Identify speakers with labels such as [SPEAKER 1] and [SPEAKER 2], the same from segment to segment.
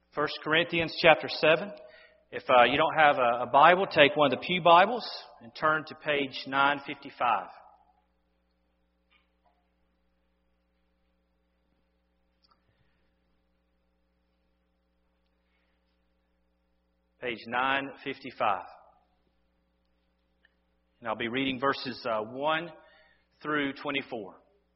[SPEAKER 1] 1 Corinthians chapter 7. If you don't have a Bible, take one of the pew Bibles and turn to page 955. Page 955. And I'll be reading verses 1 through 24.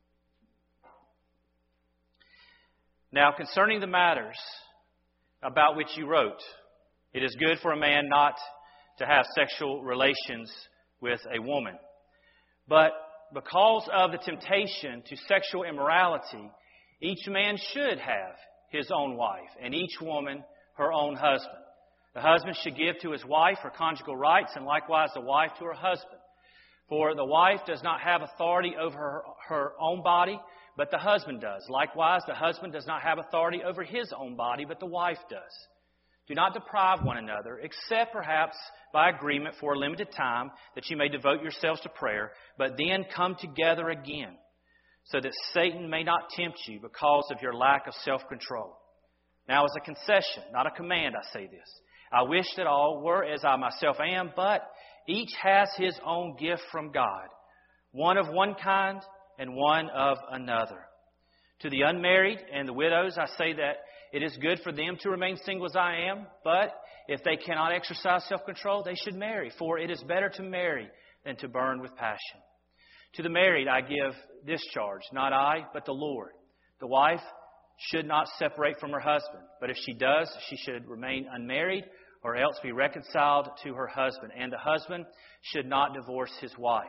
[SPEAKER 1] Now, concerning the matters about which you wrote, it is good for a man not to have sexual relations with a woman. But because of the temptation to sexual immorality, each man should have his own wife, and each woman her own husband. The husband should give to his wife her conjugal rights, and likewise the wife to her husband. For the wife does not have authority over her own body, but the husband does. Likewise, the husband does not have authority over his own body, but the wife does. Do not deprive one another, except perhaps by agreement for a limited time, that you may devote yourselves to prayer, but then come together again, so that Satan may not tempt you because of your lack of self-control. Now, as a concession, not a command, I say this. I wish that all were as I myself am, but each has his own gift from God, one of one kind and one of another. To the unmarried and the widows, I say that it is good for them to remain single as I am, but if they cannot exercise self-control, they should marry, for it is better to marry than to burn with passion. To the married, I give this charge, not I, but the Lord. The wife should not separate from her husband, but if she does, she should remain unmarried, or else be reconciled to her husband. And the husband should not divorce his wife.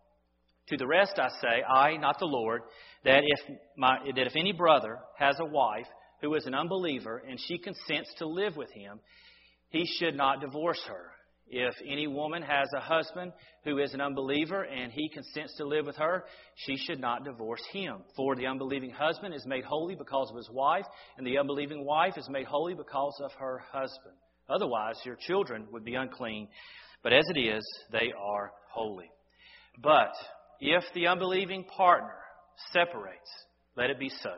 [SPEAKER 1] To the rest I say, I, not the Lord, that if any brother has a wife who is an unbeliever, and she consents to live with him, he should not divorce her. If any woman has a husband who is an unbeliever, and he consents to live with her, she should not divorce him. For the unbelieving husband is made holy because of his wife, and the unbelieving wife is made holy because of her husband. Otherwise, your children would be unclean, but as it is, they are holy. But if the unbelieving partner separates, let it be so.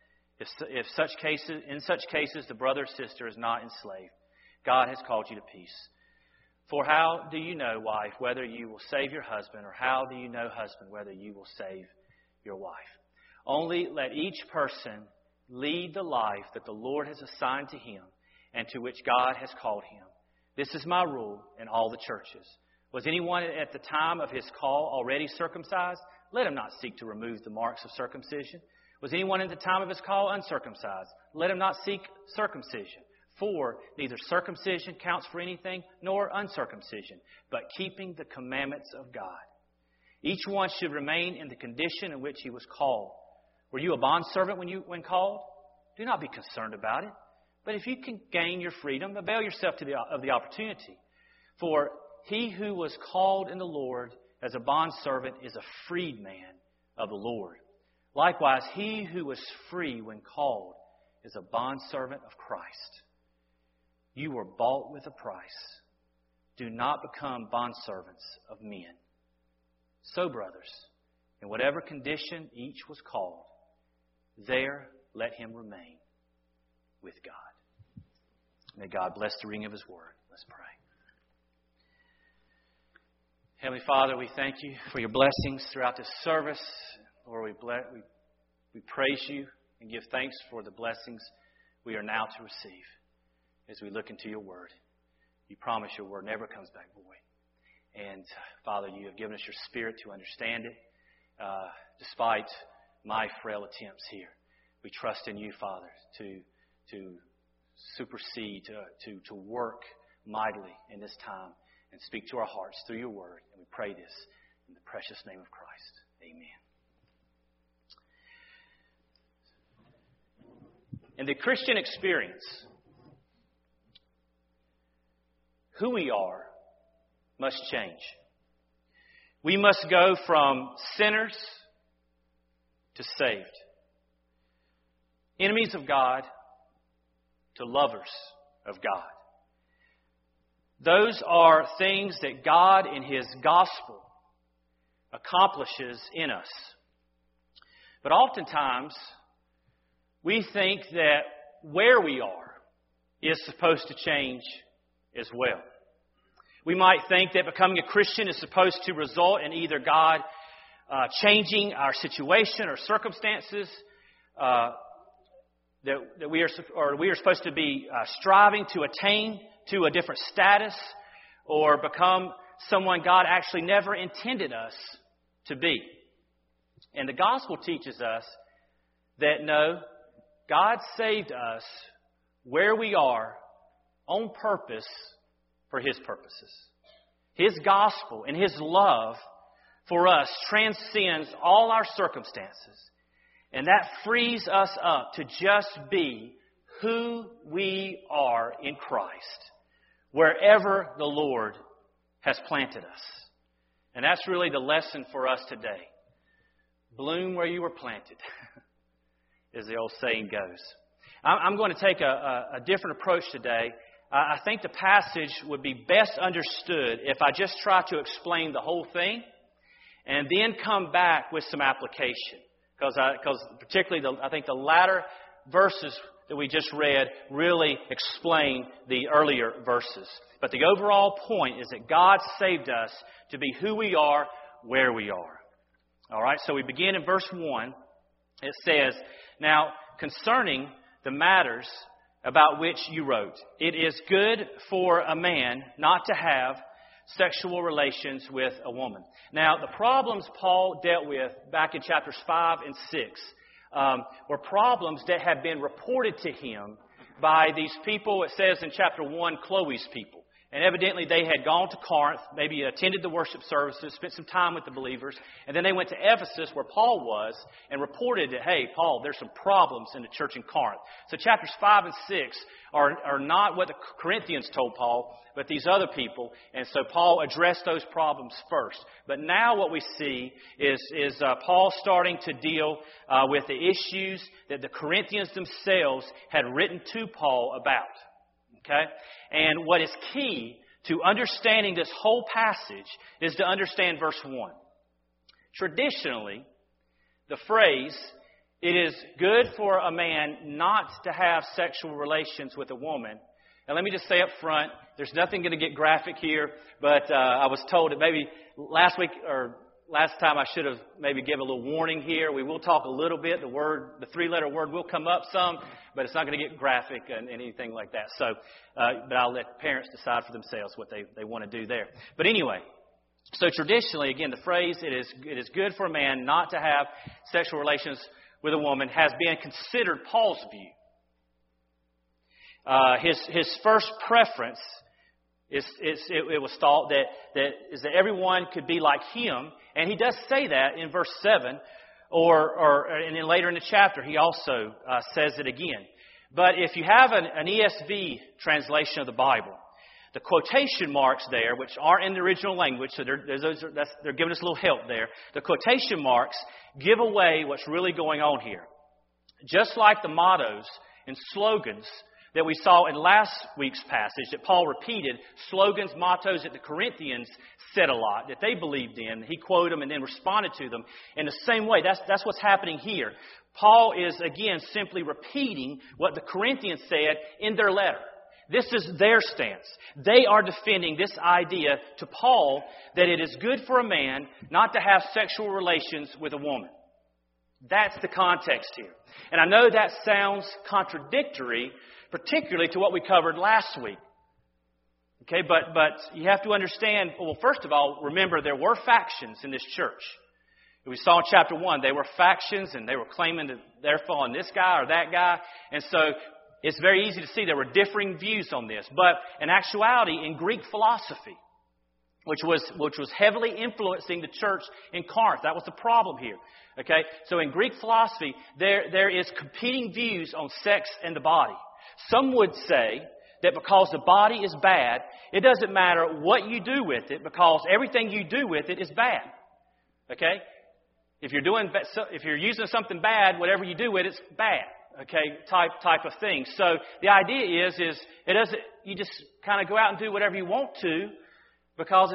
[SPEAKER 1] In such cases, the brother or sister is not enslaved. God has called you to peace. For how do you know, wife, whether you will save your husband, or how do you know, husband, whether you will save your wife? Only let each person lead the life that the Lord has assigned to him, and to which God has called him. This is my rule in all the churches. Was anyone at the time of his call already circumcised? Let him not seek to remove the marks of circumcision. Was anyone at the time of his call uncircumcised? Let him not seek circumcision. For neither circumcision counts for anything, nor uncircumcision, but keeping the commandments of God. Each one should remain in the condition in which he was called. Were you a bondservant when called? Do not be concerned about it. But if you can gain your freedom, avail yourself of the opportunity. For he who was called in the Lord as a bondservant is a freedman of the Lord. Likewise, he who was free when called is a bondservant of Christ. You were bought with a price. Do not become bondservants of men. So, brothers, in whatever condition each was called, there let him remain with God. May God bless the reading of His Word. Let's pray. Heavenly Father, we thank you for your blessings throughout this service. Lord, we praise you and give thanks for the blessings we are now to receive as we look into your Word. You promise your Word never comes back void. And Father, you have given us your Spirit to understand it, despite my frail attempts here. We trust in you, Father, to supersede, to work mightily in this time and speak to our hearts through your word. And we pray this in the precious name of Christ. Amen. In the Christian experience, who we are must change. We must go from sinners to saved. Enemies of God to lovers of God. Those are things that God in His gospel accomplishes in us. But oftentimes, we think that where we are is supposed to change as well. We might think that becoming a Christian is supposed to result in either God changing our situation or circumstances, that we are supposed to be striving to attain to a different status, or become someone God actually never intended us to be. And the gospel teaches us that no, God saved us where we are on purpose for His purposes. His gospel and His love for us transcends all our circumstances. And that frees us up to just be who we are in Christ, wherever the Lord has planted us. And that's really the lesson for us today. Bloom where you were planted, as the old saying goes. I'm going to take a different approach today. I think the passage would be best understood if I just try to explain the whole thing and then come back with some application. Because particularly, I think the latter verses that we just read really explain the earlier verses. But the overall point is that God saved us to be who we are, where we are. All right, so we begin in verse 1. It says, "Now, concerning the matters about which you wrote, it is good for a man not to have sexual relations with a woman." Now, the problems Paul dealt with back in chapters 5 and 6 were problems that had been reported to him by these people. It says in chapter 1, Chloe's people. And evidently they had gone to Corinth, maybe attended the worship services, spent some time with the believers, and then they went to Ephesus where Paul was and reported that, hey, Paul, there's some problems in the church in Corinth. So chapters 5 and 6 are not what the Corinthians told Paul, but these other people. And so Paul addressed those problems first. But now what we see is Paul starting to deal with the issues that the Corinthians themselves had written to Paul about. Okay? And what is key to understanding this whole passage is to understand verse 1. Traditionally, the phrase, "it is good for a man not to have sexual relations with a woman." And let me just say up front, there's nothing going to get graphic here, but I was told that maybe last week or last time I should have maybe given a little warning here. We will talk a little bit. The three-letter word will come up some, but it's not going to get graphic and anything like that. So, but I'll let parents decide for themselves what they want to do there. But anyway, so traditionally, again, the phrase, it is good for a man not to have sexual relations with a woman, has been considered Paul's view. His first preference it was thought that everyone could be like him, and he does say that in verse 7, and then later in the chapter he also says it again. But if you have an ESV translation of the Bible, the quotation marks there, which aren't in the original language, so they're giving us a little help there. The quotation marks give away what's really going on here. Just like the mottos and slogans that we saw in last week's passage that Paul repeated, slogans, mottos that the Corinthians said a lot, that they believed in. He quoted them and then responded to them. In the same way, that's what's happening here. Paul is, again, simply repeating what the Corinthians said in their letter. This is their stance. They are defending this idea to Paul that it is good for a man not to have sexual relations with a woman. That's the context here. And I know that sounds contradictory, particularly to what we covered last week. Okay, but you have to understand, well, first of all, remember there were factions in this church. We saw in chapter 1, they were factions and they were claiming that they're following this guy or that guy. And so it's very easy to see there were differing views on this. But in actuality, in Greek philosophy, which was heavily influencing the church in Corinth, that was the problem here. Okay, so in Greek philosophy, there is competing views on sex and the body. Some would say that because the body is bad, it doesn't matter what you do with it because everything you do with it is bad. Okay? If you're using something bad, whatever you do with it's bad. Okay? Type of thing. So the idea is you just kind of go out and do whatever you want to because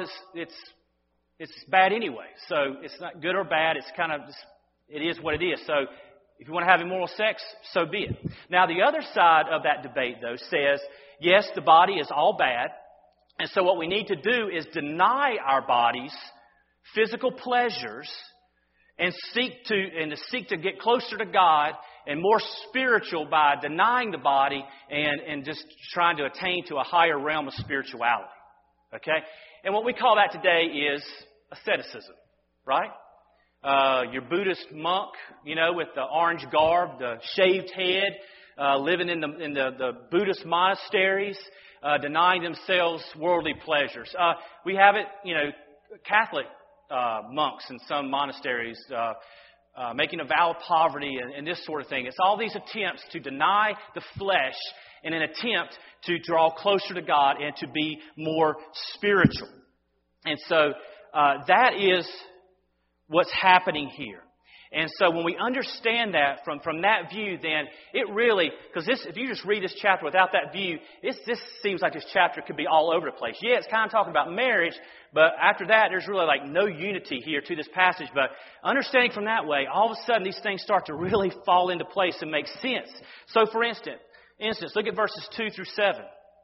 [SPEAKER 1] it's bad anyway. So it's not good or bad, it's kind of just, it is what it is. So If you want to have immoral sex, so be it. Now, the other side of that debate, though, says, yes, the body is all bad. And so what we need to do is deny our bodies physical pleasures and seek to get closer to God and more spiritual by denying the body and just trying to attain to a higher realm of spirituality. Okay? And what we call that today is asceticism, right? Your Buddhist monk, with the orange garb, the shaved head, living in the Buddhist monasteries, denying themselves worldly pleasures. We have it, Catholic monks in some monasteries making a vow of poverty and this sort of thing. It's all these attempts to deny the flesh in an attempt to draw closer to God and to be more spiritual. And so that is what's happening here. And so when we understand that from that view, then it really, because if you just read this chapter without that view, this seems like this chapter could be all over the place. Yeah, it's kind of talking about marriage, but after that, there's really like no unity here to this passage. But understanding from that way, all of a sudden these things start to really fall into place and make sense. So for instance, look at verses 2 through 7.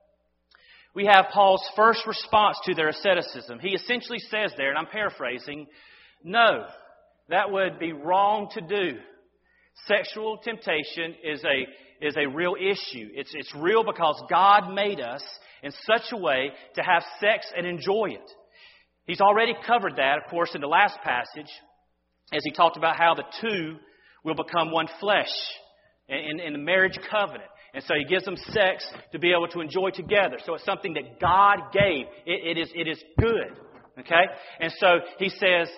[SPEAKER 1] We have Paul's first response to their asceticism. He essentially says there, and I'm paraphrasing, no, that would be wrong to do. Sexual temptation is a real issue. It's real because God made us in such a way to have sex and enjoy it. He's already covered that, of course, in the last passage, as he talked about how the two will become one flesh in the marriage covenant. And so he gives them sex to be able to enjoy together. So it's something that God gave. It is good. Okay? And so he says,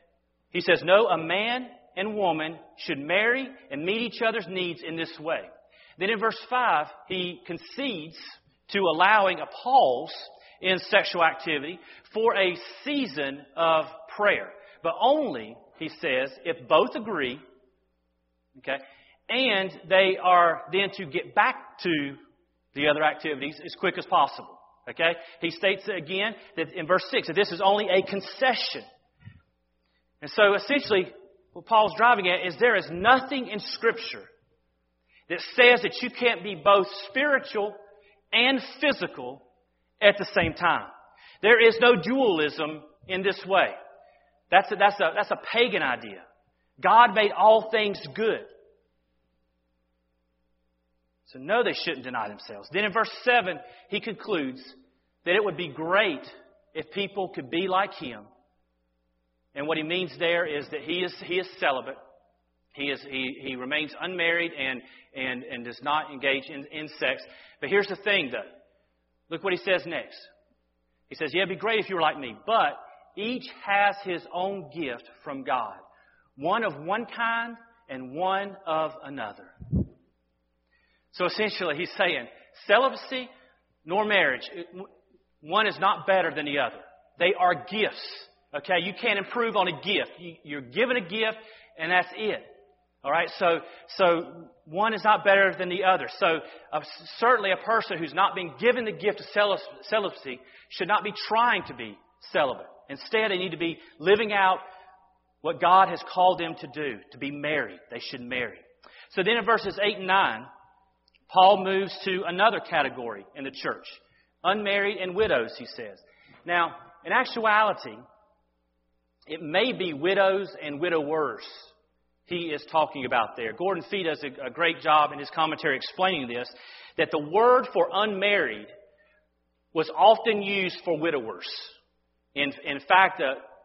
[SPEAKER 1] no, a man and woman should marry and meet each other's needs in this way. Then in verse 5, he concedes to allowing a pause in sexual activity for a season of prayer. But only, he says, if both agree, okay, and they are then to get back to the other activities as quick as possible. Okay? He states again that in verse 6 that this is only a concession. And so essentially, what Paul's driving at is there is nothing in Scripture that says that you can't be both spiritual and physical at the same time. There is no dualism in this way. That's a pagan idea. God made all things good. So no, they shouldn't deny themselves. Then in verse 7, he concludes that it would be great if people could be like him. And what he means there is that he is celibate. He remains unmarried and does not engage in sex. But here's the thing, though. Look what he says next. He says, yeah, it'd be great if you were like me, but each has his own gift from God. One of one kind and one of another. So essentially, he's saying, celibacy nor marriage, one is not better than the other. They are gifts. Okay, you can't improve on a gift. You're given a gift, and that's it. All right, so one is not better than the other. So certainly a person who's not being given the gift of celibacy should not be trying to be celibate. Instead, they need to be living out what God has called them to do, to be married. They should marry. So then in verses 8 and 9, Paul moves to another category in the church. Unmarried and widows, he says. Now, in actuality, it may be widows and widowers he is talking about there. Gordon Fee does a great job in his commentary explaining this, that the word for unmarried was often used for widowers. In fact,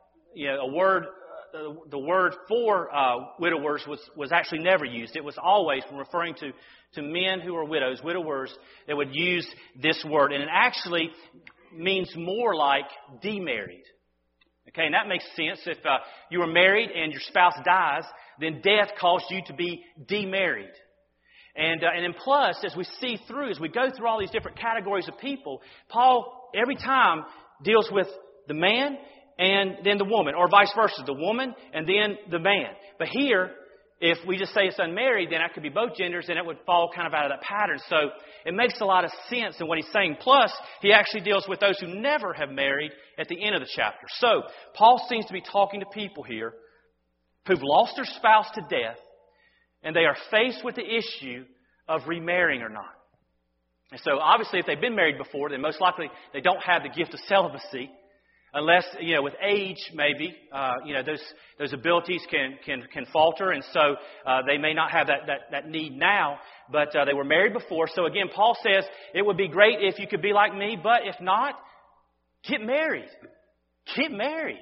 [SPEAKER 1] the word for widowers was actually never used. It was always referring to men who are widows, widowers, that would use this word. And it actually means more like demarried. Okay, and that makes sense. If you were married and your spouse dies, then death caused you to be demarried. And then plus, as we go through all these different categories of people, Paul every time deals with the man and then the woman, or vice versa, the woman and then the man. But here, if we just say it's unmarried, then that could be both genders, and it would fall kind of out of that pattern. So it makes a lot of sense in what he's saying. Plus, he actually deals with those who never have married at the end of the chapter. So Paul seems to be talking to people here who've lost their spouse to death, and they are faced with the issue of remarrying or not. And so obviously if they've been married before, then most likely they don't have the gift of celibacy. Unless, with age, maybe, those abilities can falter, and so they may not have that need now, but they were married before. So again, Paul says, it would be great if you could be like me, but if not, get married. Get married.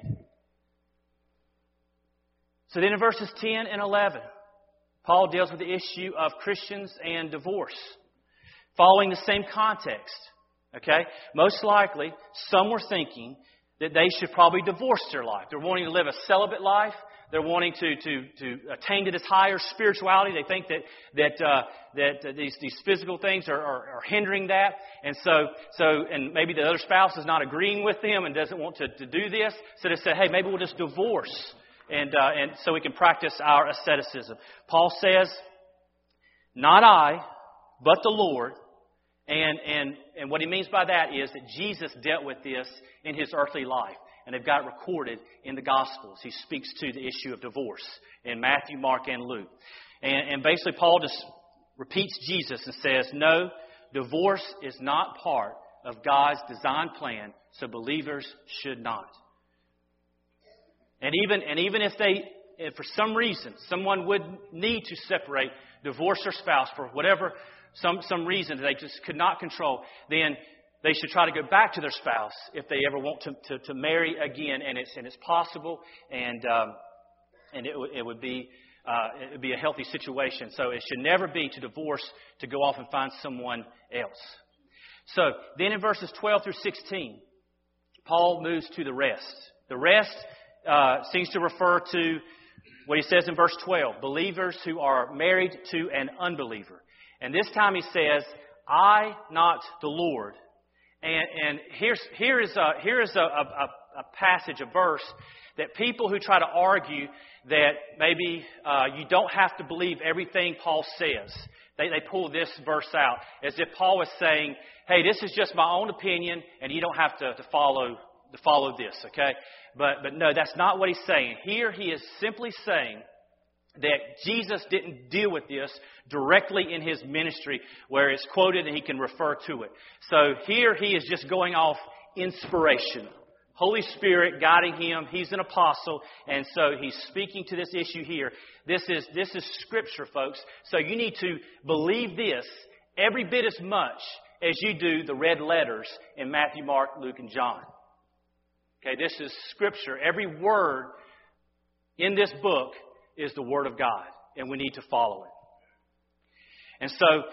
[SPEAKER 1] So then in verses 10 and 11, Paul deals with the issue of Christians and divorce, following the same context. Okay? Most likely, some were thinking that they should probably divorce their life. They're wanting to live a celibate life. They're wanting to attain to this higher spirituality. They think that these physical things are hindering that, and and maybe the other spouse is not agreeing with them and doesn't want to do this. So they said, hey, maybe we'll just divorce, and so we can practice our asceticism. Paul says, not I, but the Lord. And what he means by that is that Jesus dealt with this in His earthly life. And they've got it recorded in the Gospels. He speaks to the issue of divorce in Matthew, Mark, and Luke. And basically Paul just repeats Jesus and says, no, divorce is not part of God's design plan, so believers should not. And even if for some reason someone would need to separate, divorce their spouse for whatever some reason that they just could not control, then they should try to go back to their spouse if they ever want to marry again, and it's possible, and it would be a healthy situation. So it should never be to divorce to go off and find someone else. So then in verses 12 through 16, Paul moves to the rest. The rest seems to refer to what he says in verse 12: believers who are married to an unbeliever. And this time he says, I, not the Lord. And here is a passage, a verse, that people who try to argue that maybe you don't have to believe everything Paul says, they pull this verse out as if Paul was saying, hey, this is just my own opinion, and you don't have to follow this, okay? But no, that's not what he's saying. Here he is simply saying that Jesus didn't deal with this directly in His ministry where it's quoted and he can refer to it. So here he is just going off inspiration. Holy Spirit guiding him. He's an apostle, and so he's speaking to this issue here. This is Scripture, folks. So you need to believe this every bit as much as you do the red letters in Matthew, Mark, Luke, and John. Okay, this is Scripture. Every word in this book is the Word of God, and we need to follow it. And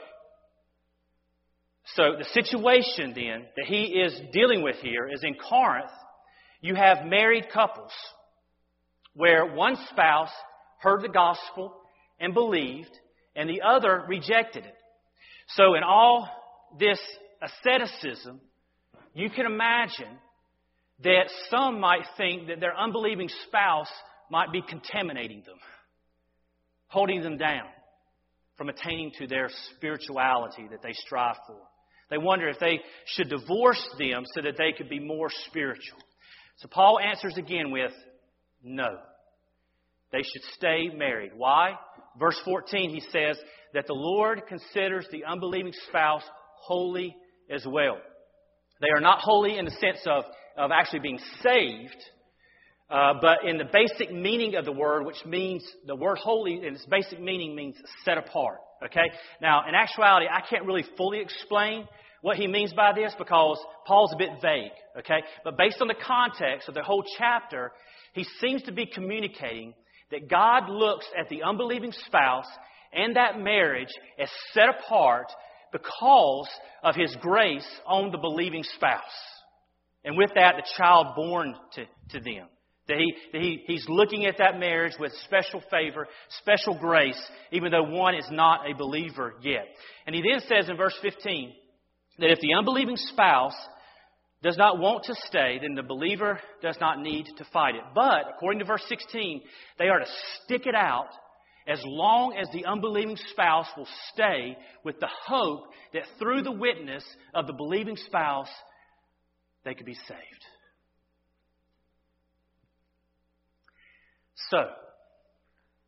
[SPEAKER 1] so the situation then that he is dealing with here is in Corinth, you have married couples where one spouse heard the gospel and believed, and the other rejected it. So in all this asceticism, you can imagine that some might think that their unbelieving spouse might be contaminating them, holding them down from attaining to their spirituality that they strive for. They wonder if they should divorce them so that they could be more spiritual. So Paul answers again with, no. They should stay married. Why? Verse 14, he says that the Lord considers the unbelieving spouse holy as well. They are not holy in the sense of actually being saved, but in the basic meaning of the word, which means the word holy in its basic meaning means set apart. Okay? Now, in actuality, I can't really fully explain what he means by this because Paul's a bit vague. Okay? But based on the context of the whole chapter, he seems to be communicating that God looks at the unbelieving spouse and that marriage as set apart because of His grace on the believing spouse. And with that, the child born to them. That he's looking at that marriage with special favor, special grace, even though one is not a believer yet. And he then says in verse 15 that if the unbelieving spouse does not want to stay, then the believer does not need to fight it. But, according to verse 16, they are to stick it out as long as the unbelieving spouse will stay, with the hope that through the witness of the believing spouse, they could be saved. So,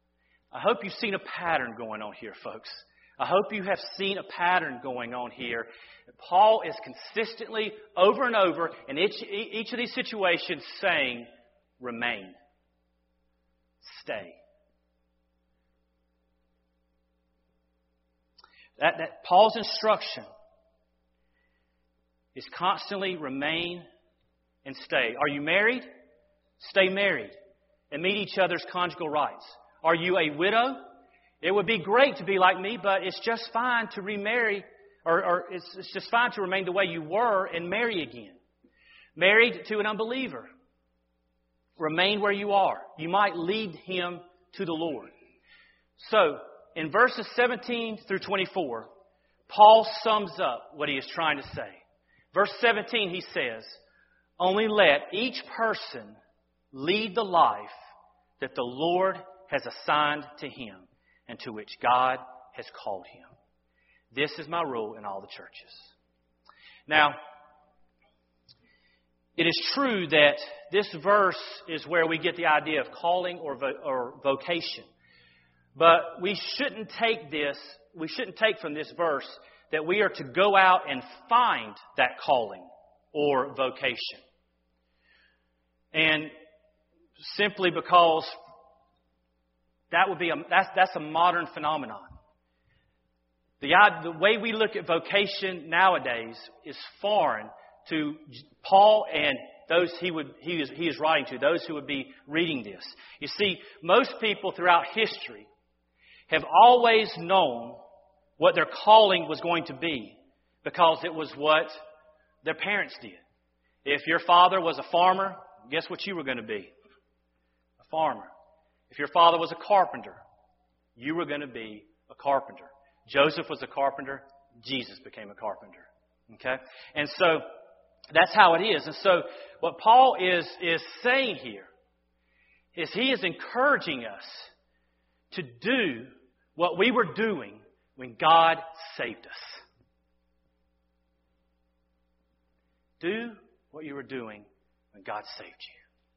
[SPEAKER 1] I hope you've seen a pattern going on here, folks. I hope you have seen a pattern going on here. Paul is consistently, over and over, in each of these situations saying, remain. Stay. That Paul's instruction is constantly remain and stay. Are you married? Stay married and meet each other's conjugal rights. Are you a widow? It would be great to be like me, but it's just fine to remarry, or it's just fine to remain the way you were and marry again. Married to an unbeliever. Remain where you are. You might lead him to the Lord. So, in verses 17 through 24, Paul sums up what he is trying to say. Verse 17, he says, only let each person lead the life that the Lord has assigned to him and to which God has called him. This is my rule in all the churches. Now, it is true that this verse is where we get the idea of calling or vocation. But we shouldn't take from this verse that we are to go out and find that calling or vocation. And simply because that's a modern phenomenon. The way we look at vocation nowadays is foreign to Paul and those he is writing to, those who would be reading this. You see, most people throughout history have always known what their calling was going to be because it was what their parents did. If your father was a farmer, guess what you were going to be? A farmer. If your father was a carpenter, you were going to be a carpenter. Joseph was a carpenter. Jesus became a carpenter. Okay? And so that's how it is. And so what Paul is saying here is he is encouraging us to do what we were doing when God saved us. Do what you were doing when God saved you.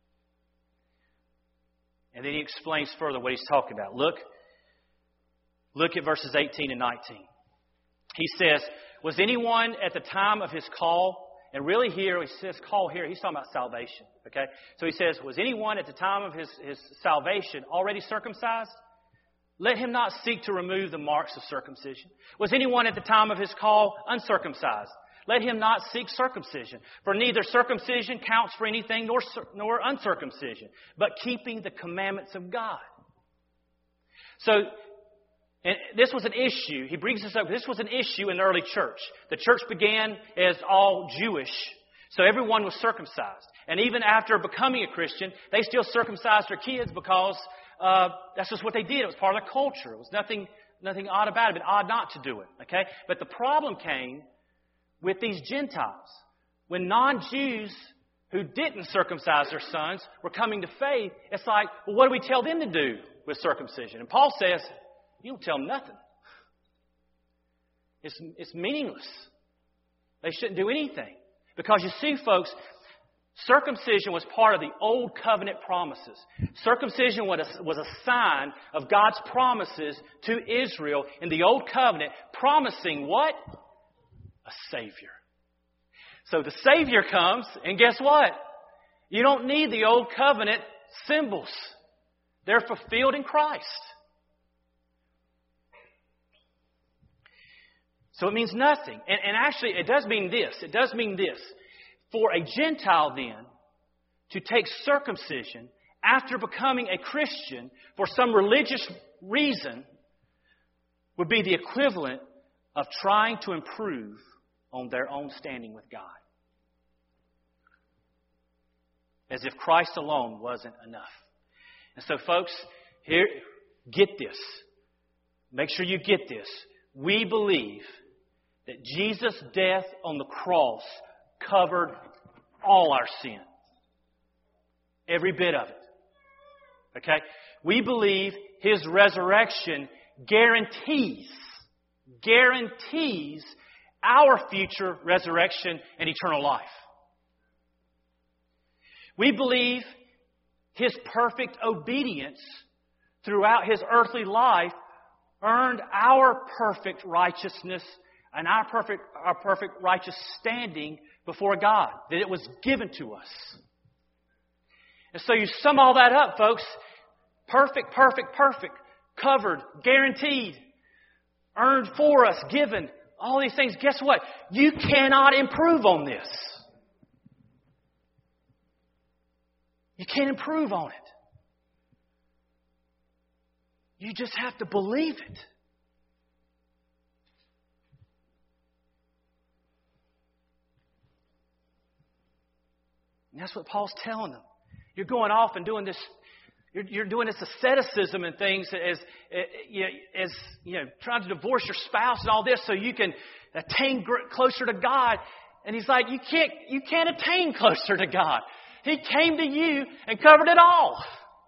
[SPEAKER 1] And then he explains further what he's talking about. Look at verses 18 and 19. He says, was anyone at the time of his call, and really here, he says call here, he's talking about salvation. Okay? So he says, was anyone at the time of his salvation already circumcised? Let him not seek to remove the marks of circumcision. Was anyone at the time of his call uncircumcised? Let him not seek circumcision. For neither circumcision counts for anything nor uncircumcision, but keeping the commandments of God. So, and this was an issue. He brings this up. This was an issue in the early church. The church began as all Jewish, so everyone was circumcised. And even after becoming a Christian, they still circumcised their kids because that's just what they did. It was part of their culture. It was nothing odd about it. It was odd not to do it. Okay, but the problem came with these Gentiles. When non-Jews who didn't circumcise their sons were coming to faith, it's like, well, what do we tell them to do with circumcision? And Paul says, you don't tell them nothing. It's meaningless. They shouldn't do anything. Because you see, folks, circumcision was part of the old covenant promises. Circumcision was a sign of God's promises to Israel in the old covenant, promising what? A Savior. So the Savior comes, and guess what? You don't need the old covenant symbols. They're fulfilled in Christ. So it means nothing. And actually, it does mean this. It does mean this. For a Gentile, then, to take circumcision after becoming a Christian for some religious reason would be the equivalent of trying to improve on their own standing with God. As if Christ alone wasn't enough. And so, folks, here, get this. Make sure you get this. We believe that Jesus' death on the cross covered all our sin. Every bit of it. Okay? We believe His resurrection guarantees our future resurrection and eternal life. We believe His perfect obedience throughout His earthly life, earned our perfect righteousness and our perfect righteous standing before God. That it was given to us. And so you sum all that up, folks. Perfect, perfect, perfect. Covered, guaranteed, earned for us, given. All these things. Guess what? You cannot improve on this. You can't improve on it. You just have to believe it. And that's what Paul's telling them. You're going off and doing this. You're doing this asceticism and things as trying to divorce your spouse and all this so you can attain closer to God. And he's like, you can't attain closer to God. He came to you and covered it all.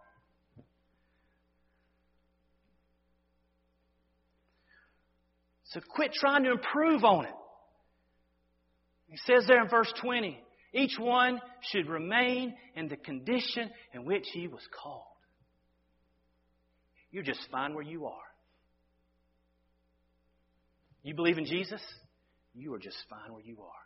[SPEAKER 1] So quit trying to improve on it. He says there in verse 20, each one should remain in the condition in which he was called. You're just fine where you are. You believe in Jesus? You are just fine where you are.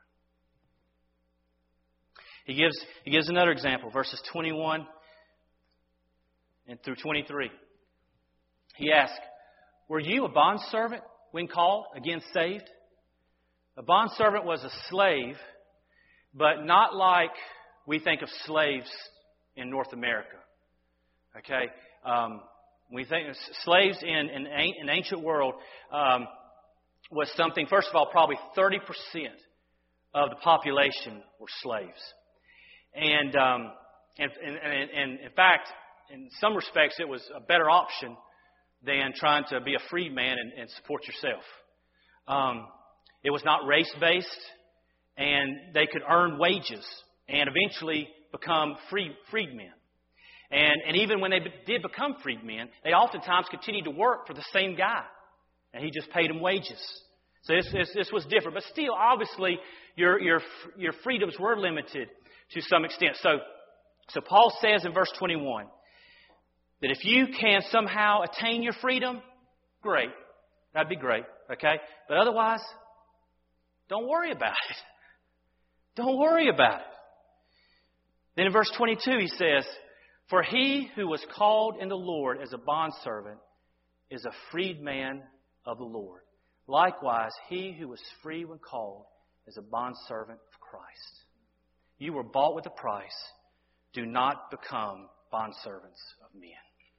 [SPEAKER 1] He gives another example, verses 21 and through 23. He asks, were you a bondservant when called, again saved? A bondservant was a slave, but not like we think of slaves in North America. Okay? We think slaves in ancient world was something, first of all, probably 30% of the population were slaves. And in fact, in some respects, it was a better option than trying to be a free man and support yourself. It was not race-based, and they could earn wages and eventually become freedmen. And even when they did become freedmen, they oftentimes continued to work for the same guy, and he just paid them wages. So this was different, but still, obviously, your freedoms were limited to some extent. So Paul says in verse 21 that if you can somehow attain your freedom, great, that'd be great, okay? But otherwise, don't worry about it. Don't worry about it. Then in verse 22 he says, for he who was called in the Lord as a bondservant is a freedman of the Lord. Likewise, he who was free when called is a bondservant of Christ. You were bought with a price. Do not become bondservants of men.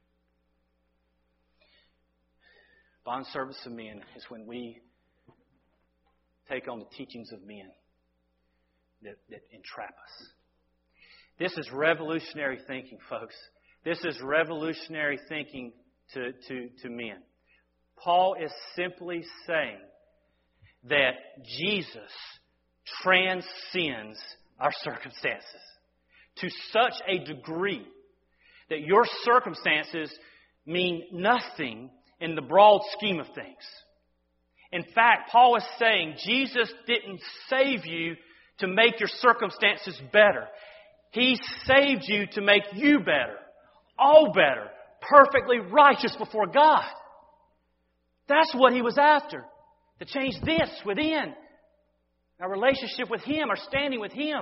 [SPEAKER 1] Bondservants of men is when we take on the teachings of men that entrap us. This is revolutionary thinking, folks. This is revolutionary thinking to men. Paul is simply saying that Jesus transcends our circumstances to such a degree that your circumstances mean nothing in the broad scheme of things. In fact, Paul is saying Jesus didn't save you to make your circumstances better. He saved you to make you better, all better, perfectly righteous before God. That's what He was after. To change this within. Our relationship with Him, our standing with Him.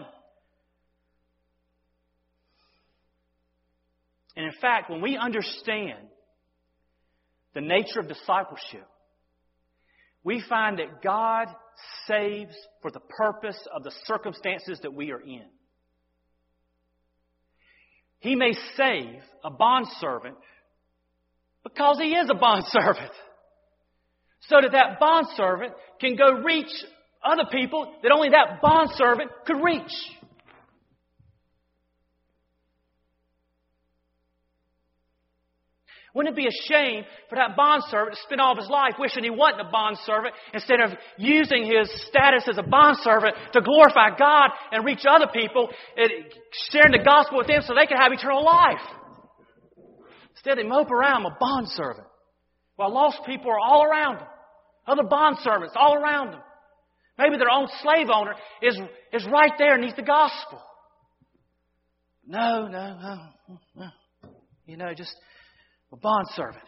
[SPEAKER 1] And in fact, when we understand the nature of discipleship, we find that God saves for the purpose of the circumstances that we are in. He may save a bondservant because he is a bondservant. So that bondservant can go reach other people that only that bondservant could reach. Wouldn't it be a shame for that bondservant to spend all of his life wishing he wasn't a bondservant instead of using his status as a bondservant to glorify God and reach other people, and sharing the gospel with them so they can have eternal life? Instead, they mope around a bondservant while lost people are all around them. Other bondservants all around them. Maybe their own slave owner is right there and needs the gospel. No. Just A bondservant.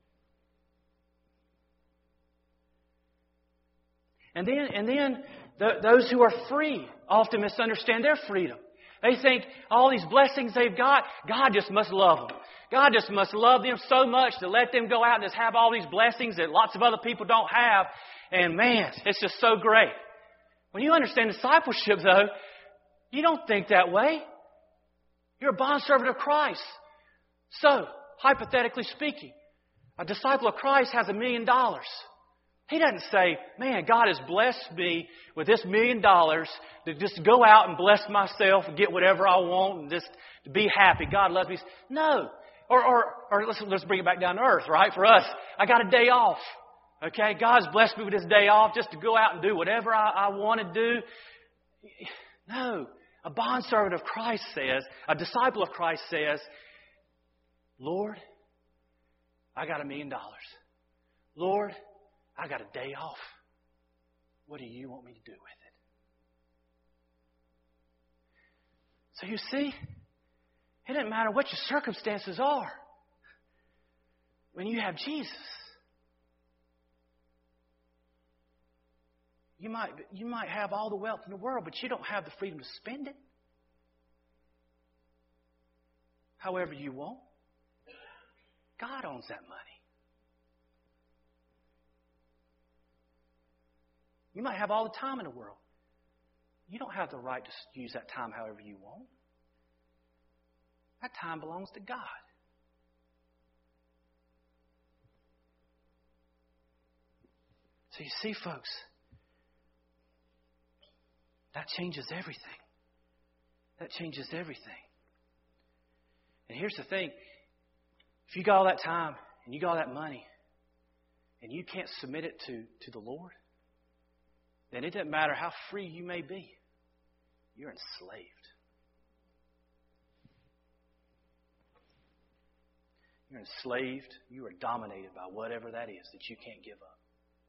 [SPEAKER 1] And then those who are free often misunderstand their freedom. They think all these blessings they've got, God just must love them. God just must love them so much to let them go out and just have all these blessings that lots of other people don't have. And man, it's just so great. When you understand discipleship, though, you don't think that way. You're a bondservant of Christ. So, hypothetically speaking, a disciple of Christ has $1 million. He doesn't say, man, God has blessed me with this $1 million to just go out and bless myself and get whatever I want and just to be happy. God loves me. No. Or let's bring it back down to earth, right? For us, I got a day off. Okay? God's blessed me with this day off just to go out and do whatever I want to do. No. A bondservant of Christ says, a disciple of Christ says, Lord, I got $1 million. Lord, I got a day off. What do you want me to do with it? So you see, it doesn't matter what your circumstances are. When you have Jesus, you might have all the wealth in the world, but you don't have the freedom to spend it however you want. God owns that money. You might have all the time in the world. You don't have the right to use that time however you want. That time belongs to God. So you see, folks, that changes everything. That changes everything. And here's the thing. If you got all that time and you got all that money and you can't submit it to the Lord, then it doesn't matter how free you may be. You're enslaved. You're enslaved. You are dominated by whatever that is that you can't give up.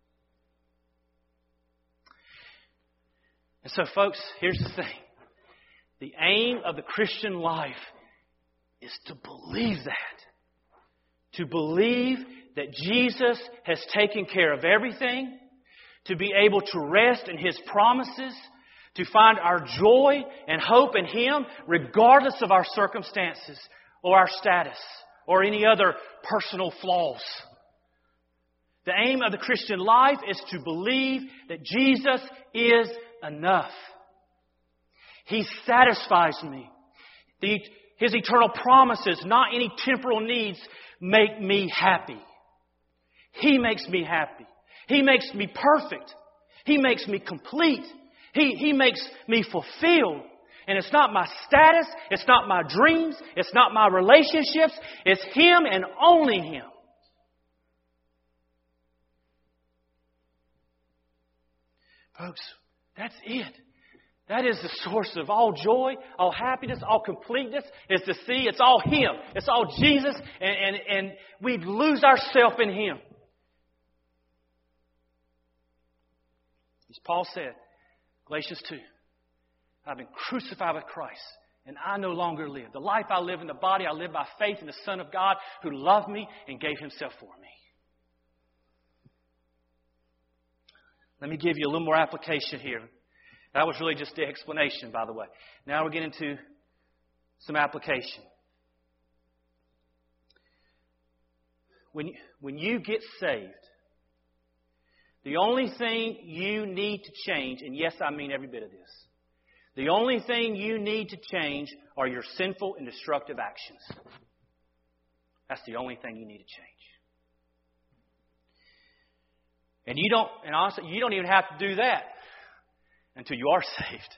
[SPEAKER 1] And so, folks, here's the thing. The aim of the Christian life is to believe that. To believe that Jesus has taken care of everything. To be able to rest in His promises. To find our joy and hope in Him regardless of our circumstances or our status or any other personal flaws. The aim of the Christian life is to believe that Jesus is enough. He satisfies me. His eternal promises, not any temporal needs, make me happy. He makes me happy. He makes me perfect. He makes me complete. He makes me fulfilled. And it's not my status. It's not my dreams. It's not my relationships. It's Him and only Him. Folks, that's it. That is the source of all joy, all happiness, all completeness, is to see it's all Him. It's all Jesus, and we lose ourselves in Him. As Paul said, Galatians 2, I've been crucified with Christ, and I no longer live. The life I live in the body, I live by faith in the Son of God who loved me and gave Himself for me. Let me give you a little more application here. That was really just the explanation, by the way. Now we're getting into some application. When you get saved, the only thing you need to change, and yes, I mean every bit of this, the only thing you need to change are your sinful and destructive actions. That's the only thing you need to change. And honestly, you don't even have to do that until you are saved.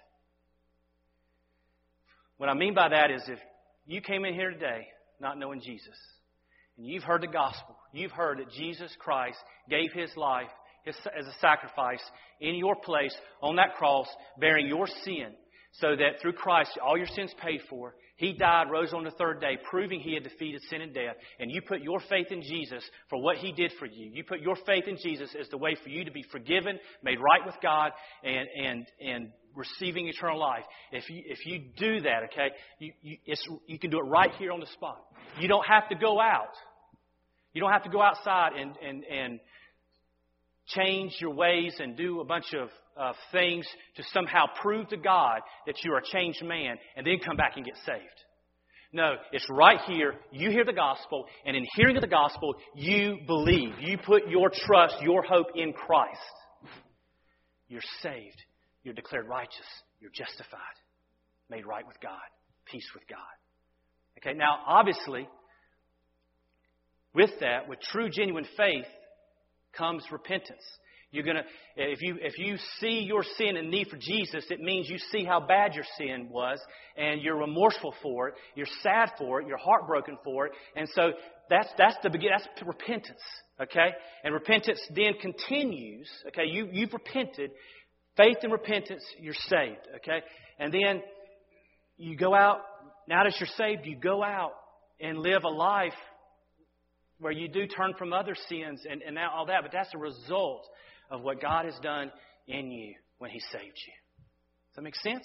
[SPEAKER 1] What I mean by that is if you came in here today not knowing Jesus, and you've heard the gospel, you've heard that Jesus Christ gave His life as a sacrifice in your place on that cross, bearing your sin, so that through Christ all your sins paid for. He died, rose on the third day, proving He had defeated sin and death. And you put your faith in Jesus for what He did for you. You put your faith in Jesus as the way for you to be forgiven, made right with God, and receiving eternal life. If you do that, okay, you can do it right here on the spot. You don't have to go out You don't have to go outside and change your ways and do a bunch of things to somehow prove to God that you are a changed man and then come back and get saved. No, it's right here. You hear the gospel, and in hearing of the gospel, you believe. You put your trust, your hope in Christ. You're saved. You're declared righteous. You're justified. Made right with God. Peace with God. Okay, now obviously, with that, with true, genuine faith, comes repentance. You're gonna, if you see your sin and need for Jesus, it means you see how bad your sin was, and you're remorseful for it, you're sad for it, you're heartbroken for it, and so that's repentance. Okay, and repentance then continues. Okay, you've repented, faith and repentance, you're saved. Okay, and then you go out. Now that you're saved, you go out and live a life where you do turn from other sins and now all that, but that's a result of what God has done in you when He saved you. Does that make sense?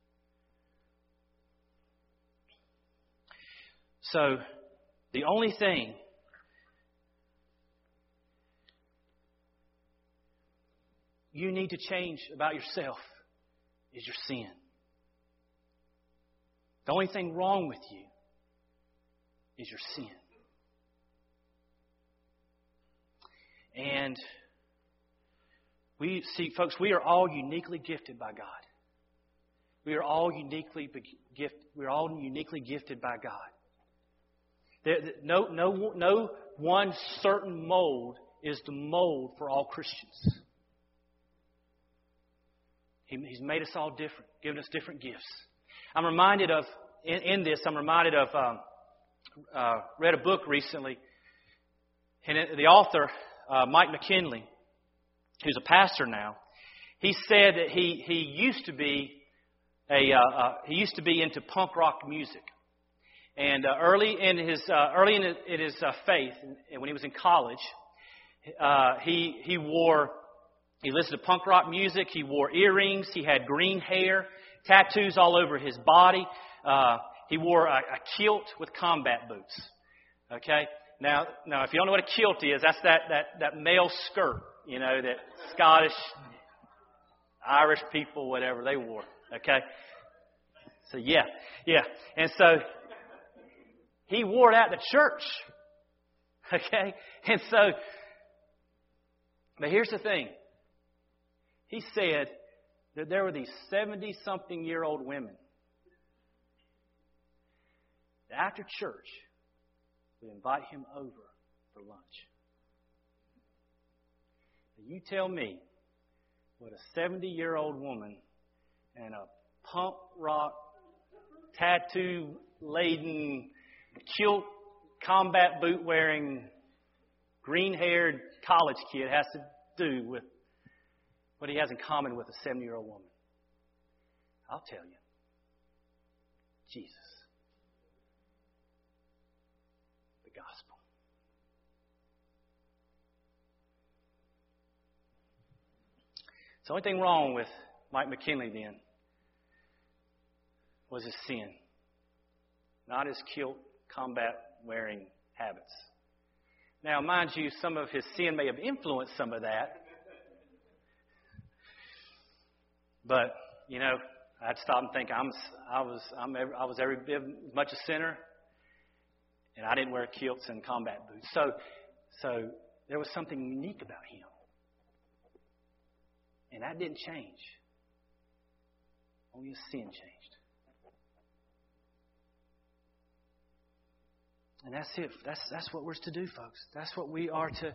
[SPEAKER 1] So, the only thing you need to change about yourself is your sin. The only thing wrong with you is your sin. And we see, folks, we are all uniquely gifted by God. We are all uniquely gifted. We're all uniquely gifted by God. No one certain mold is the mold for all Christians. He's made us all different, given us different gifts. I'm reminded of, read a book recently, and the author, Mike McKinley, who's a pastor now, he said that he used to be into punk rock music, and early in his faith, and when he was in college, he listened to punk rock music. He wore earrings. He had green hair, tattoos all over his body. He wore a kilt with combat boots. Okay. Now, if you don't know what a kilt is, that's that male skirt, that Scottish, Irish people, whatever, they wore. Okay? So, yeah. And so, he wore that to church. Okay? And so, but here's the thing. He said that there were these 70-something-year-old women that after church would invite him over for lunch. You tell me what a 70-year-old woman and a punk rock, tattoo-laden, kilt, combat boot-wearing, green-haired college kid has to do with what he has in common with a 70-year-old woman. I'll tell you. Jesus. The gospel. The only thing wrong with Mike McKinley then was his sin, not his kilt, combat-wearing habits. Now, mind you, some of his sin may have influenced some of that. But, I'd stop and think I was every bit as much a sinner, and I didn't wear kilts and combat boots. So there was something unique about him. And that didn't change. Only his sin changed. And that's it. That's what we're to do, folks. That's what we are to.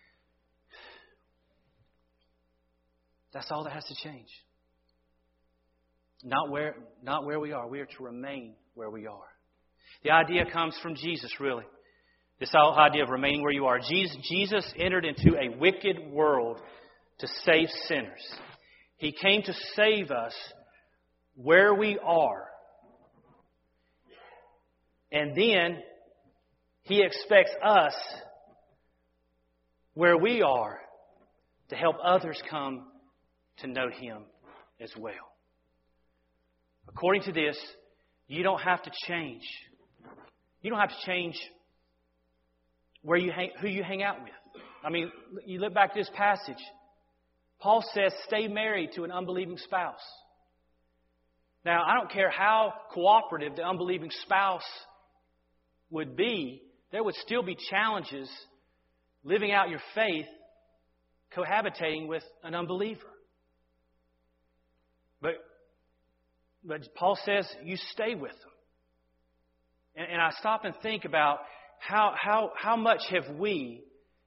[SPEAKER 1] That's all that has to change. Not where we are. We are to remain where we are. The idea comes from Jesus, really. This whole idea of remaining where you are. Jesus entered into a wicked world to save sinners. He came to save us where we are. And then He expects us where we are to help others come to know Him as well. According to this, you don't have to change. You don't have to change who you hang out with. I mean, you look back to this passage. Paul says, stay married to an unbelieving spouse. Now, I don't care how cooperative the unbelieving spouse would be, there would still be challenges living out your faith, cohabitating with an unbeliever. But Paul says, you stay with them. And I stop and think about how much have we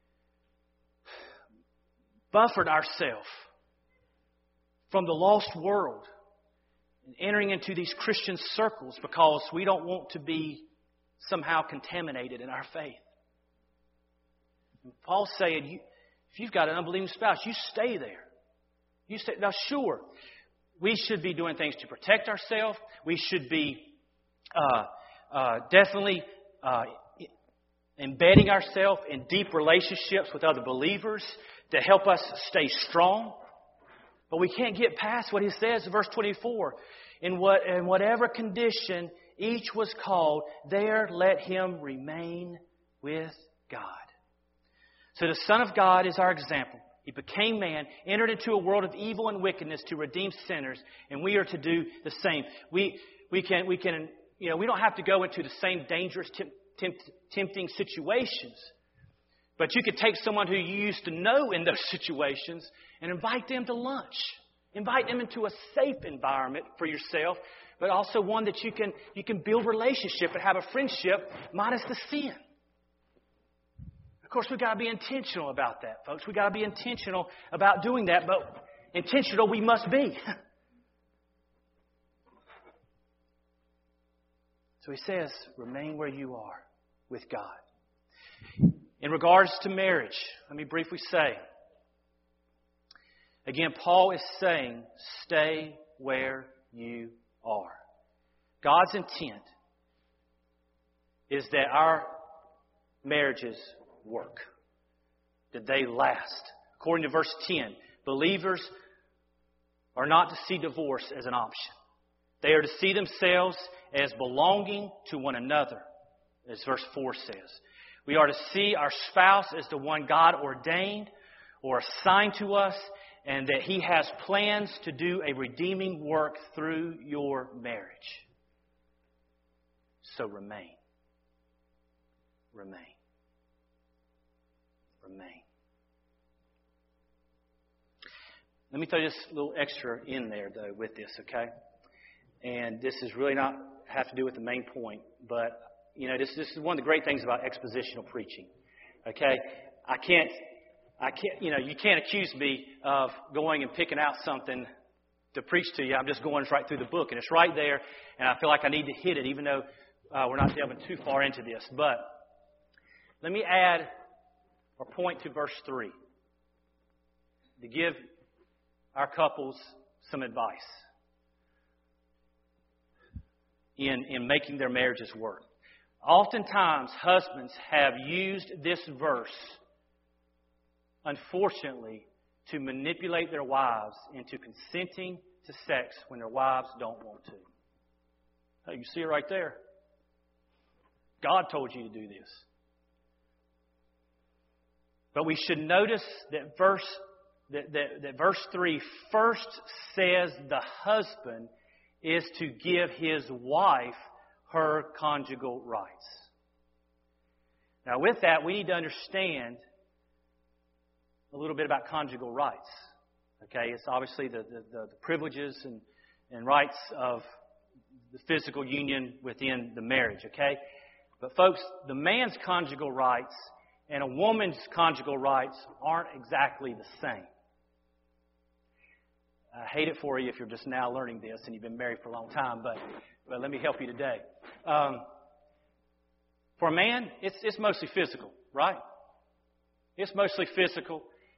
[SPEAKER 1] buffered ourselves from the lost world and entering into these Christian circles because we don't want to be somehow contaminated in our faith. And Paul's saying, if you've got an unbelieving spouse, you stay there. You stay. Now, sure, we should be doing things to protect ourselves. We should be definitely embedding ourselves in deep relationships with other believers to help us stay strong. But we can't get past what he says in verse 24. In whatever condition each was called, there let him remain with God. So the Son of God is our example. He became man, entered into a world of evil and wickedness to redeem sinners, and we are to do the same. We don't have to go into the same dangerous, tempting situations. But you could take someone who you used to know in those situations and invite them to lunch. Invite them into a safe environment for yourself, but also one that you can build relationship and have a friendship minus the sin. Of course, we've got to be intentional about that, folks. We've got to be intentional about doing that, but intentional we must be. So he says, remain where you are with God. In regards to marriage, let me briefly say, again, Paul is saying, stay where you are. God's intent is that our marriages work, that they last. According to verse 10, believers are not to see divorce as an option. They are to see themselves as belonging to one another, as verse 4 says. We are to see our spouse as the one God ordained or assigned to us, and that He has plans to do a redeeming work through your marriage. So remain. Remain. Remain. Let me throw this little extra in there, though, with this, okay? And this is really not have to do with the main point, but this is one of the great things about expositional preaching. Okay, you can't accuse me of going and picking out something to preach to you. I'm just going right through the book, and it's right there, and I feel like I need to hit it, even though we're not delving too far into this. But let me add or point to verse 3 to give our couples some advice in making their marriages work. Oftentimes, husbands have used this verse, unfortunately, to manipulate their wives into consenting to sex when their wives don't want to. Hey, you see it right there. God told you to do this. But we should notice that verse 3 first says the husband is to give his wife her conjugal rights. Now, with that, we need to understand a little bit about conjugal rights. Okay, it's obviously the privileges and rights of the physical union within the marriage. Okay, but folks, the man's conjugal rights and a woman's conjugal rights aren't exactly the same. I hate it for you if you're just now learning this and you've been married for a long time, but let me help you today. For a man, it's mostly physical, right? It's mostly physical,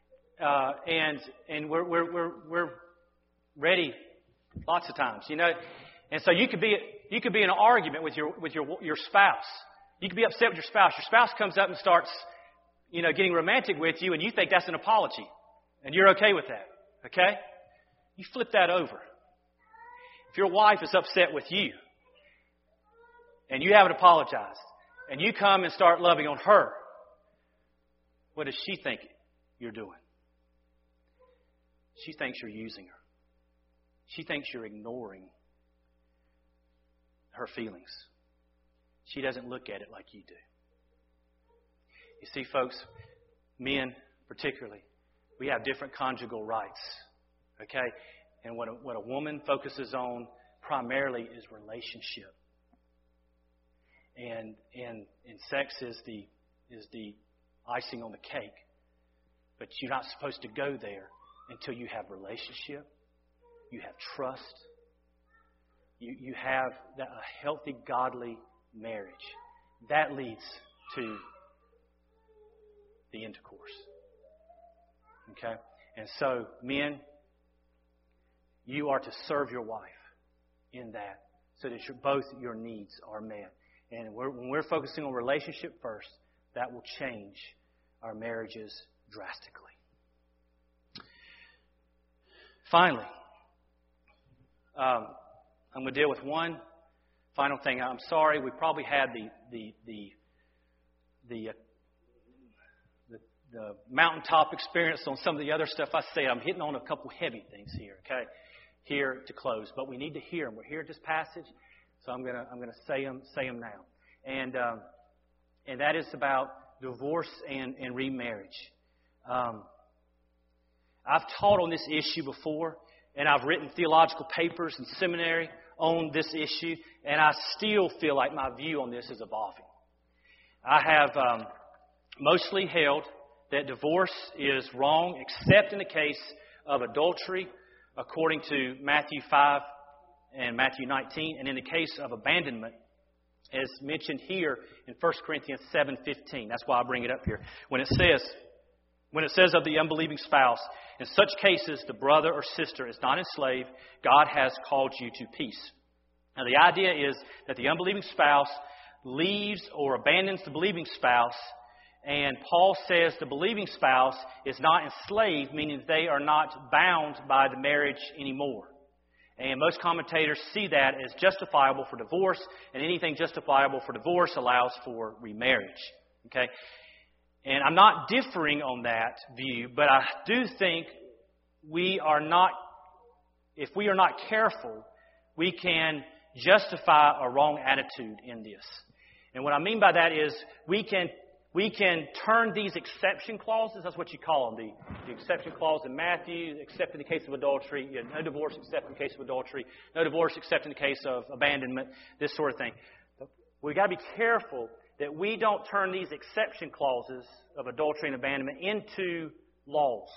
[SPEAKER 1] and we're ready lots of times, And so you could be in an argument with your spouse. You could be upset with your spouse. Your spouse comes up and starts, getting romantic with you, and you think that's an apology, and you're okay with that. Okay? You flip that over. If your wife is upset with you, and you haven't apologized, and you come and start loving on her, what does she think you're doing? She thinks you're using her. She thinks you're ignoring her feelings. She doesn't look at it like you do. You see, folks, men particularly, we have different conjugal rights. Okay? And what a woman focuses on primarily is relationship. And sex is the icing on the cake. But you're not supposed to go there until you have relationship, you have trust, you have a healthy, godly marriage. That leads to the intercourse. Okay? And so, men, you are to serve your wife in that so that both your needs are met. And when we're focusing on relationship first, that will change our marriages drastically. Finally, I'm going to deal with one final thing. I'm sorry, we probably had the mountaintop experience on some of the other stuff I said. I'm hitting on a couple heavy things here, okay? Here to close, but we need to hear them. We're here at this passage, so I'm gonna say them now, and that is about divorce and remarriage. I've taught on this issue before, and I've written theological papers in seminary on this issue, and I still feel like my view on this is evolving. I have mostly held that divorce is wrong, except in the case of adultery, according to Matthew 5 and Matthew 19, and in the case of abandonment, as mentioned here in 1 Corinthians 7:15. That's why I bring it up here. When it says of the unbelieving spouse, in such cases the brother or sister is not enslaved, God has called you to peace. Now the idea is that the unbelieving spouse leaves or abandons the believing spouse, and Paul says the believing spouse is not enslaved, meaning they are not bound by the marriage anymore. And most commentators see that as justifiable for divorce, and anything justifiable for divorce allows for remarriage. Okay? And I'm not differing on that view, but I do think if we are not careful, we can justify a wrong attitude in this. And what I mean by that is we can turn these exception clauses, that's what you call them, the exception clause in Matthew, except in the case of adultery, no divorce except in the case of adultery, no divorce except in the case of abandonment, this sort of thing. We've got to be careful that we don't turn these exception clauses of adultery and abandonment into laws.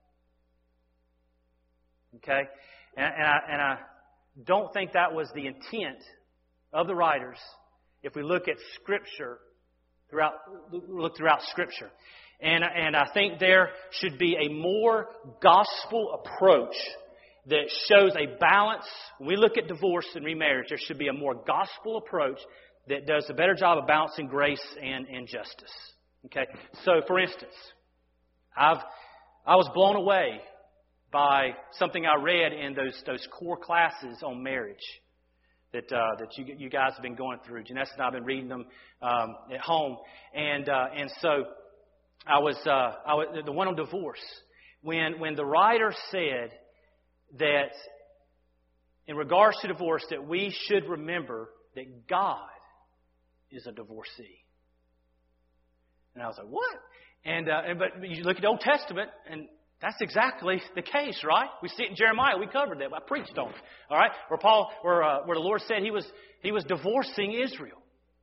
[SPEAKER 1] Okay? And I don't think that was the intent of the writers if we look at Scripture, look throughout Scripture. And I think there should be a more gospel approach that shows a balance. When we look at divorce and remarriage, there should be a more gospel approach that does a better job of balancing grace and justice. Okay? So, for instance, I was blown away by something I read in those core classes on marriage that you guys have been going through. Janessa and I have been reading them at home, and so I was the one on divorce. When the writer said that in regards to divorce that we should remember that God is a divorcee. And I was like, what? But you look at the Old Testament, and that's exactly the case, right? We see it in Jeremiah. We covered that. I preached on it. All right, where the Lord said He was divorcing Israel.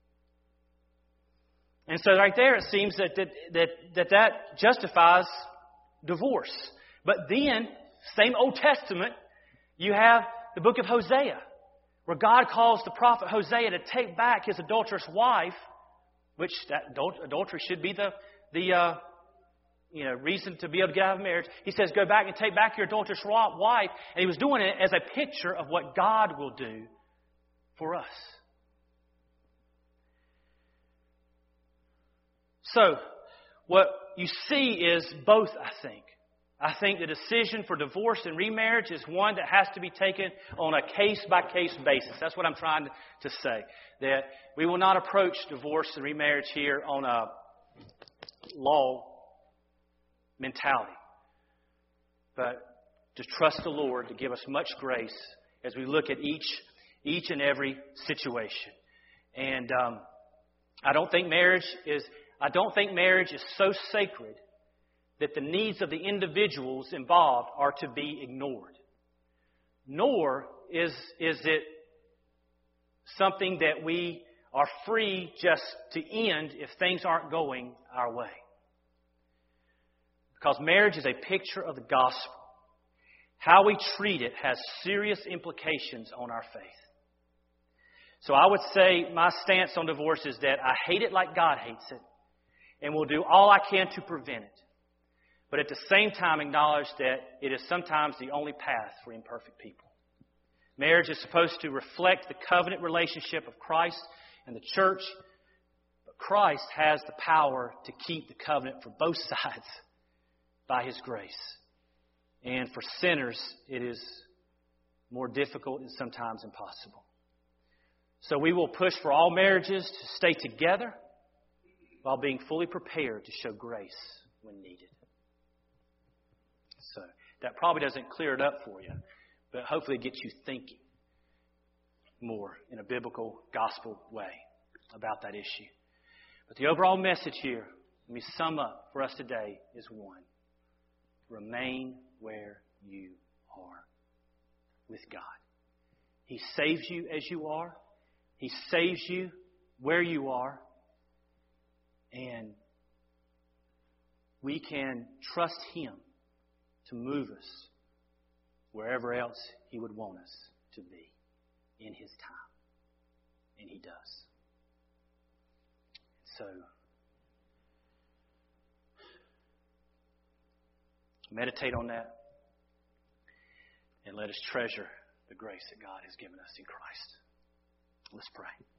[SPEAKER 1] And so right there, it seems that justifies divorce. But then, same Old Testament, you have the book of Hosea, where God calls the prophet Hosea to take back his adulterous wife, which that adultery should be the reason to be able to get out of marriage. He says, go back and take back your adulterous wife. And he was doing it as a picture of what God will do for us. So, what you see is both, I think. I think the decision for divorce and remarriage is one that has to be taken on a case-by-case basis. That's what I'm trying to say. That we will not approach divorce and remarriage here on a law mentality. But to trust the Lord to give us much grace as we look at each and every situation. And I don't think marriage is so sacred that the needs of the individuals involved are to be ignored. Nor is it something that we are free just to end if things aren't going our way. Because marriage is a picture of the gospel. How we treat it has serious implications on our faith. So I would say my stance on divorce is that I hate it like God hates it, and will do all I can to prevent it. But at the same time acknowledge that it is sometimes the only path for imperfect people. Marriage is supposed to reflect the covenant relationship of Christ and the church, but Christ has the power to keep the covenant for both sides by His grace. And for sinners, it is more difficult and sometimes impossible. So we will push for all marriages to stay together while being fully prepared to show grace when needed. So that probably doesn't clear it up for you, but hopefully it gets you thinking more in a biblical gospel way about that issue. But the overall message here, let me sum up for us today, is one. Remain where you are with God. He saves you as you are. He saves you where you are. And we can trust Him to move us wherever else He would want us to be in His time. And He does. So, meditate on that. And let us treasure the grace that God has given us in Christ. Let's pray.